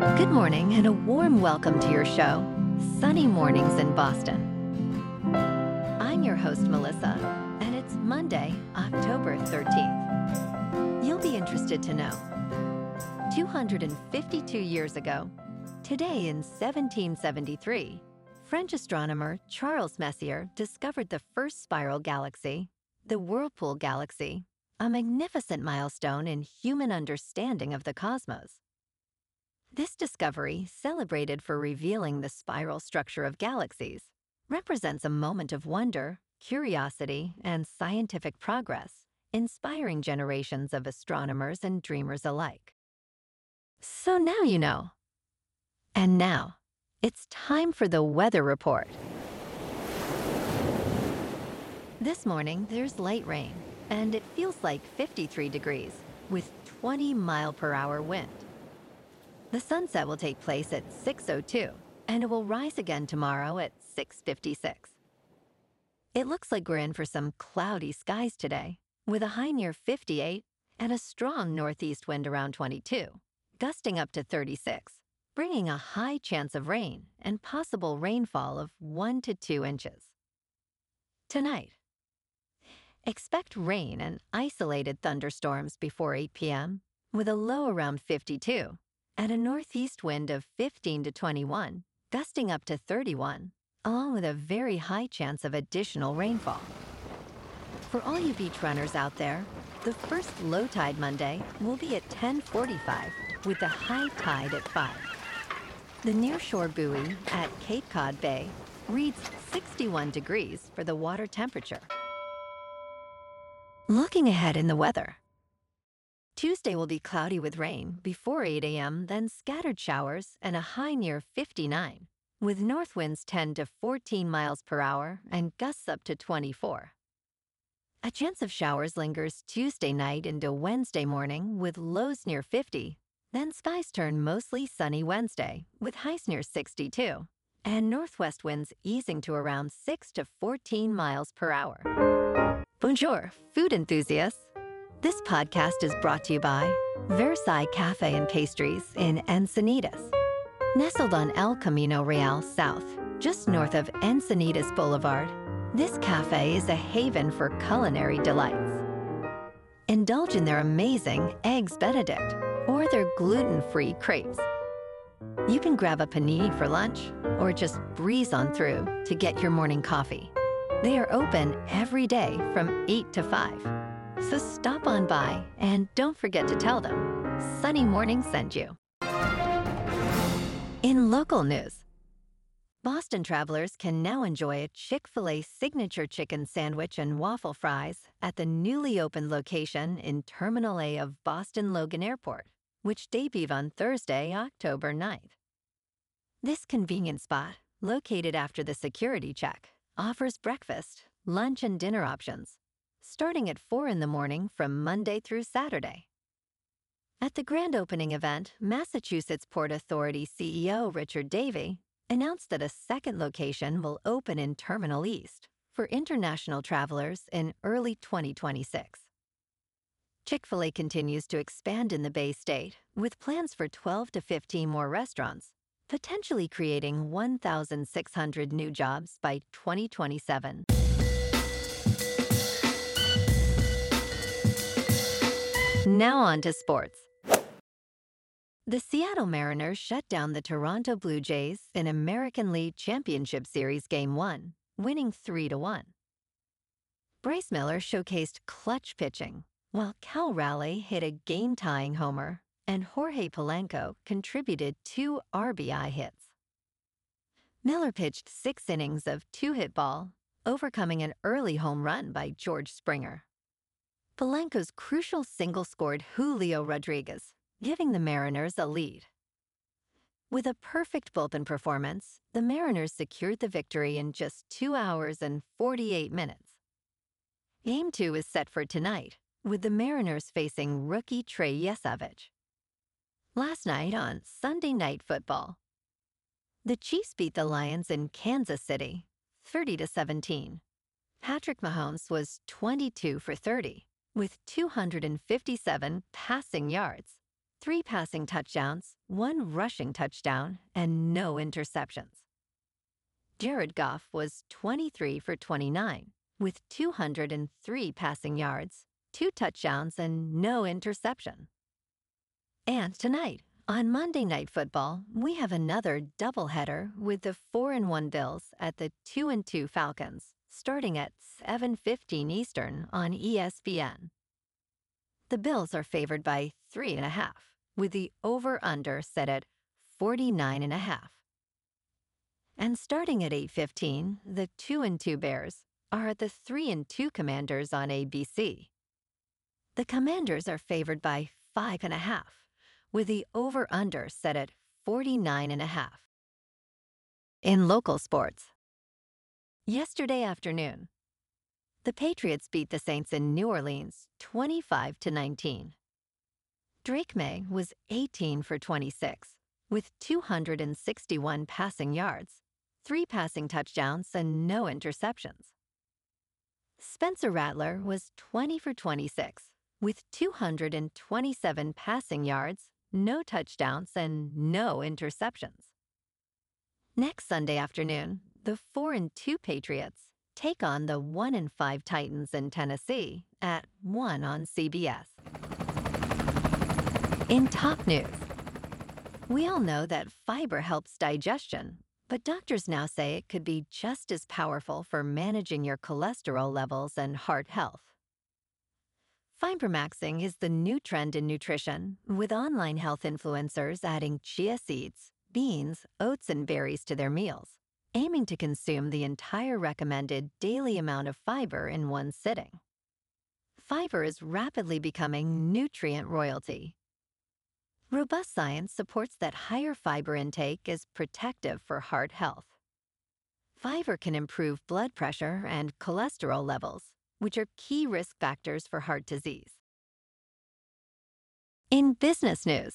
Good morning and a warm welcome to your show, Sunny Mornings in Boston. I'm your host, Melissa, and it's Monday, October 13th. You'll be interested to know, 252 years ago, today in 1773, French astronomer Charles Messier discovered the first spiral galaxy, the Whirlpool Galaxy, a magnificent milestone in human understanding of the cosmos. This discovery, celebrated for revealing the spiral structure of galaxies, represents a moment of wonder, curiosity, and scientific progress, inspiring generations of astronomers and dreamers alike. So now you know. And now, it's time for the weather report. This morning, there's light rain, and it feels like 53 degrees, with 20-mile-per-hour wind. The sunset will take place at 6:02, and it will rise again tomorrow at 6:56. It looks like we're in for some cloudy skies today, with a high near 58 and a strong northeast wind around 22, gusting up to 36, bringing a high chance of rain and possible rainfall of 1 to 2 inches. Tonight, expect rain and isolated thunderstorms before 8 p.m., with a low around 52, and a northeast wind of 15 to 21, gusting up to 31, along with a very high chance of additional rainfall. For all you beach runners out there, the first low tide Monday will be at 10:45, with the high tide at 5. The nearshore buoy at Cape Cod Bay reads 61 degrees for the water temperature. Looking ahead in the weather, Tuesday will be cloudy with rain before 8 a.m., then scattered showers and a high near 59, with north winds 10 to 14 miles per hour and gusts up to 24. A chance of showers lingers Tuesday night into Wednesday morning with lows near 50, then skies turn mostly sunny Wednesday with highs near 62, and northwest winds easing to around 6 to 14 miles per hour. Bonjour, food enthusiasts. This podcast is brought to you by Versailles Cafe and Pastries in Encinitas. Nestled on El Camino Real South, just north of Encinitas Boulevard, this cafe is a haven for culinary delights. Indulge in their amazing Eggs Benedict or their gluten-free crepes. You can grab a panini for lunch or just breeze on through to get your morning coffee. They are open every day from 8 to 5. So stop on by and don't forget to tell them Sunny Morning sent you. In local news, Boston travelers can now enjoy a Chick-fil-A signature chicken sandwich and waffle fries at the newly opened location in Terminal A of Boston Logan Airport, which debuted on Thursday, October 9th. This convenient spot, located after the security check, offers breakfast, lunch, and dinner options, starting at 4 in the morning from Monday through Saturday. At the grand opening event, Massachusetts Port Authority CEO Richard Davey announced that a second location will open in Terminal East for international travelers in early 2026. Chick-fil-A continues to expand in the Bay State with plans for 12 to 15 more restaurants, potentially creating 1,600 new jobs by 2027. Now on to sports. The Seattle Mariners shut down the Toronto Blue Jays in American League Championship Series Game 1, winning 3-1. Bryce Miller showcased clutch pitching, while Cal Raleigh hit a game-tying homer, and Jorge Polanco contributed 2 RBI hits. Miller pitched 6 innings of 2-hit ball, overcoming an early home run by George Springer. Polanco's crucial single scored Julio Rodriguez, giving the Mariners a lead. With a perfect bullpen performance, the Mariners secured the victory in just 2 hours and 48 minutes. Game 2 is set for tonight, with the Mariners facing rookie Trey Yesavage. Last night on Sunday Night Football, the Chiefs beat the Lions in Kansas City, 30-17. Patrick Mahomes was 22 for 30, with 257 passing yards, 3 passing touchdowns, 1 rushing touchdown, and no interceptions. Jared Goff was 23 for 29, with 203 passing yards, 2 touchdowns, and no interception. And tonight, on Monday Night Football, we have another doubleheader with the 4-1 Bills at the 2-2 Falcons, starting at 7:15 Eastern on ESPN. The Bills are favored by 3.5, with the over-under set at 49.5. And starting at 8:15, the 2-2 Bears are at the 3-2 Commanders on ABC. The Commanders are favored by 5.5, with the over-under set at 49.5. In local sports, yesterday afternoon, the Patriots beat the Saints in New Orleans 25-19. Drake May was 18 for 26, with 261 passing yards, 3 passing touchdowns, and no interceptions. Spencer Rattler was 20 for 26, with 227 passing yards, no touchdowns, and no interceptions. Next Sunday afternoon, the 4-2 Patriots take on the 1-5 Titans in Tennessee at 1 on CBS. In top news, we all know that fiber helps digestion, but doctors now say it could be just as powerful for managing your cholesterol levels and heart health. Fibramaxing is the new trend in nutrition, with online health influencers adding chia seeds, beans, oats, and berries to their meals, aiming to consume the entire recommended daily amount of fiber in one sitting. Fiber is rapidly becoming nutrient royalty. Robust science supports that higher fiber intake is protective for heart health. Fiber can improve blood pressure and cholesterol levels, which are key risk factors for heart disease. In business news,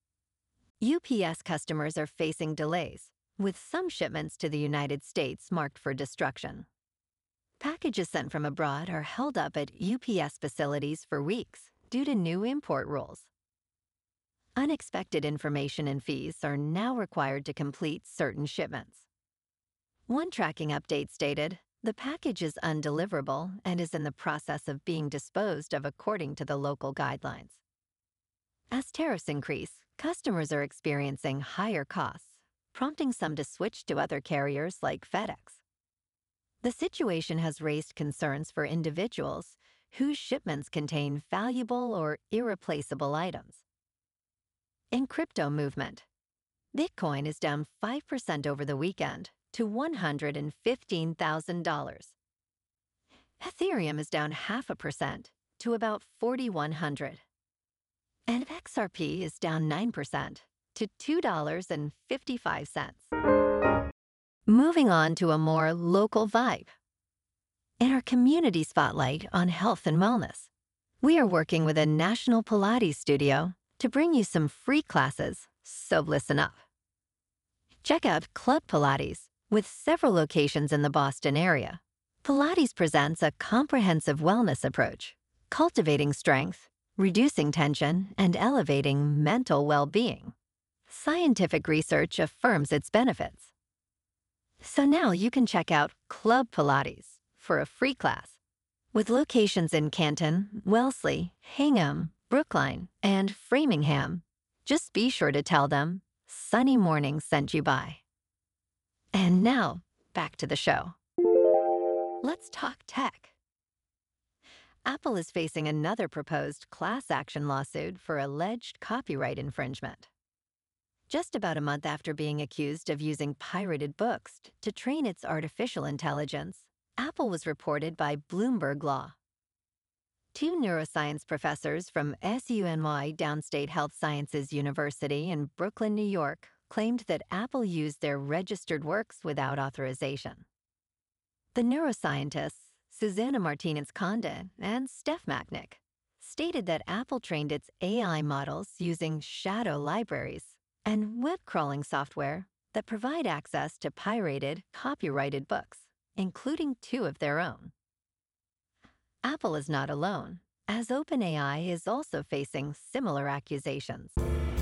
UPS customers are facing delays, with some shipments to the United States marked for destruction. Packages sent from abroad are held up at UPS facilities for weeks due to new import rules. Unexpected information and fees are now required to complete certain shipments. One tracking update stated, "The package is undeliverable and is in the process of being disposed of according to the local guidelines." As tariffs increase, customers are experiencing higher costs, prompting some to switch to other carriers like FedEx. The situation has raised concerns for individuals whose shipments contain valuable or irreplaceable items. In crypto movement, Bitcoin is down 5% over the weekend to $115,000. Ethereum is down 0.5% to about 4,100. And XRP is down 9% to $2.55. Moving on to a more local vibe. In our community spotlight on health and wellness, we are working with a national Pilates studio to bring you some free classes, so listen up. Check out Club Pilates, with several locations in the Boston area. Pilates presents a comprehensive wellness approach, cultivating strength, reducing tension, and elevating mental well-being. Scientific research affirms its benefits. So now you can check out Club Pilates for a free class. With locations in Canton, Wellesley, Hingham, Brookline, and Framingham, just be sure to tell them Sunny Morning sent you by. And now, back to the show. Let's talk tech. Apple is facing another proposed class action lawsuit for alleged copyright infringement. Just about a month after being accused of using pirated books to train its artificial intelligence, Apple was reported by Bloomberg Law. 2 neuroscience professors from SUNY Downstate Health Sciences University in Brooklyn, New York, claimed that Apple used their registered works without authorization. The neuroscientists, Susanna Martinez-Conde and Steph Macknick, stated that Apple trained its AI models using shadow libraries and web crawling software that provide access to pirated, copyrighted books, including 2 of their own. Apple is not alone, as OpenAI is also facing similar accusations.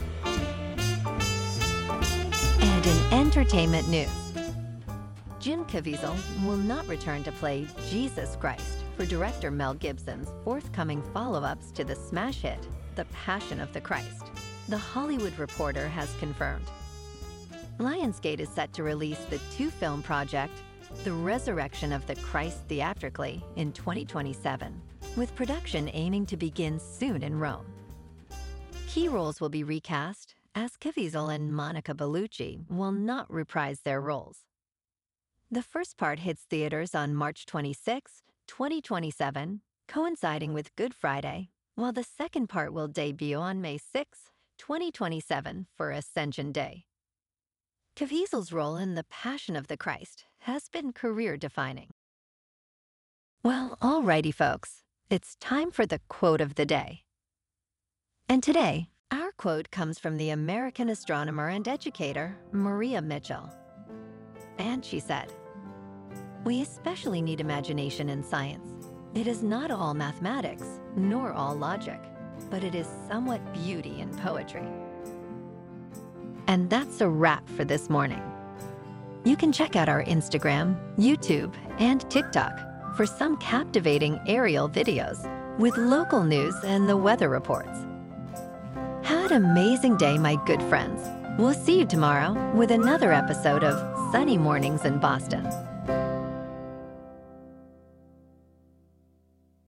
And in entertainment news, Jim Caviezel will not return to play Jesus Christ for director Mel Gibson's forthcoming follow-ups to the smash hit, The Passion of the Christ. The Hollywood Reporter has confirmed. Lionsgate is set to release the two-film project, The Resurrection of the Christ theatrically in 2027, with production aiming to begin soon in Rome. Key roles will be recast, as Caviezel and Monica Bellucci will not reprise their roles. The first part hits theaters on March 26, 2027, coinciding with Good Friday, while the second part will debut on May 6, 2027 for Ascension Day. Caviezel's role in The Passion of the Christ has been career-defining. Well, alrighty, folks. It's time for the quote of the day. And today, our quote comes from the American astronomer and educator, Maria Mitchell. And she said, "We especially need imagination in science. It is not all mathematics, nor all logic, but it is somewhat beauty in poetry." And that's a wrap for this morning. You can check out our Instagram, YouTube, and TikTok for some captivating aerial videos with local news and the weather reports. Have an amazing day, my good friends. We'll see you tomorrow with another episode of Sunny Mornings in Boston.